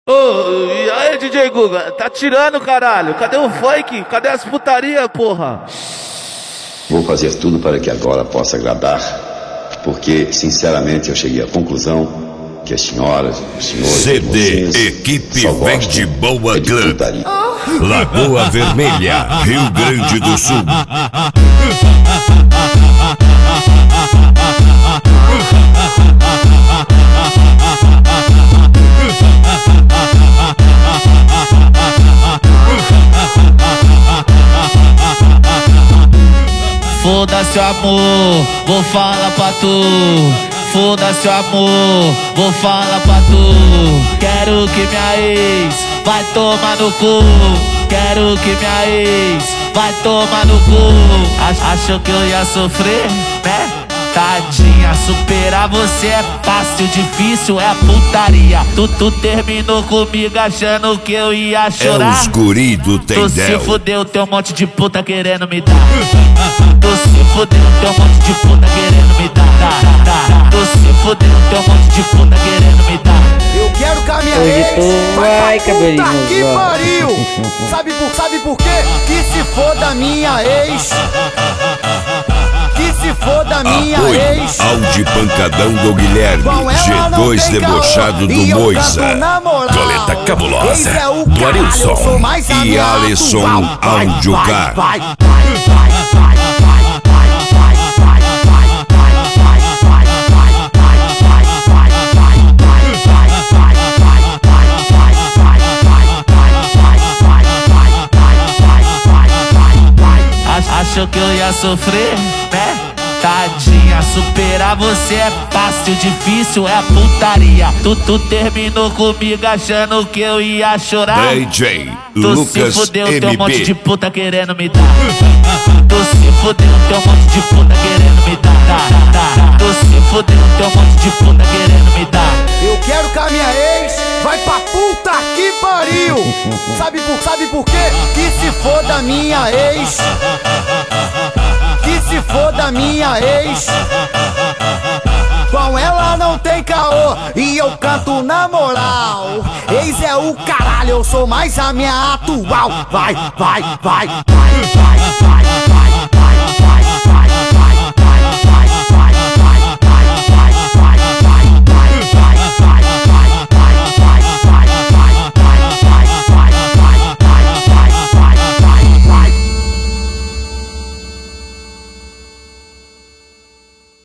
Ô, e aí, DJ Guga? Tá tirando, caralho? Cadê o funk? Cadê as putaria, porra? Vou fazer tudo para que agora possa agradar, porque, sinceramente, eu cheguei à conclusão que as senhoras, os senhores, CD Equipe Vende Boa Club, Lagoa Vermelha, Rio Grande do Sul. Foda-se o amor, vou falar pra tu. Foda-se o amor, vou falar pra tu. Quero que minha ex vai tomar no cu. Quero que minha ex vai tomar no cu. Achou que eu ia sofrer, né? Tadinha, superar você é fácil, difícil é putaria. Tu terminou comigo achando que eu ia chorar. É os guri do Tendel. Tu se fudeu, teu monte de puta querendo me dar. Tu se fudeu, teu monte de puta querendo me dar. Tu se fudeu, teu monte de puta querendo me dar. Eu quero que a minha ex vai pra puta que pariu. Sabe por quê? Que se foda minha ex. Que se foda minha ex. Audi Pancadão do Guilherme, G2 debochado do Moisa, Coleta Cabulosa do Arilson e Alisson Audiocar. Achou que eu ia sofrer, né? Tadinha, superar você é fácil, difícil é putaria. Tu terminou comigo achando que eu ia chorar. DJ Tu Lucas se fudeu, teu monte de MB. puta querendo me dar. Tu se fudeu, teu monte de puta querendo me dar. Tu se fudeu, teu monte de puta querendo me dar. Eu quero que a minha ex vai pra puta que pariu. Sabe por quê? Que se foda minha ex. Que se foda minha ex. Com ela não tem caô e eu canto na moral. Ex é o caralho, eu sou mais a minha atual. Vai, vai, vai, vai, vai, vai, vai.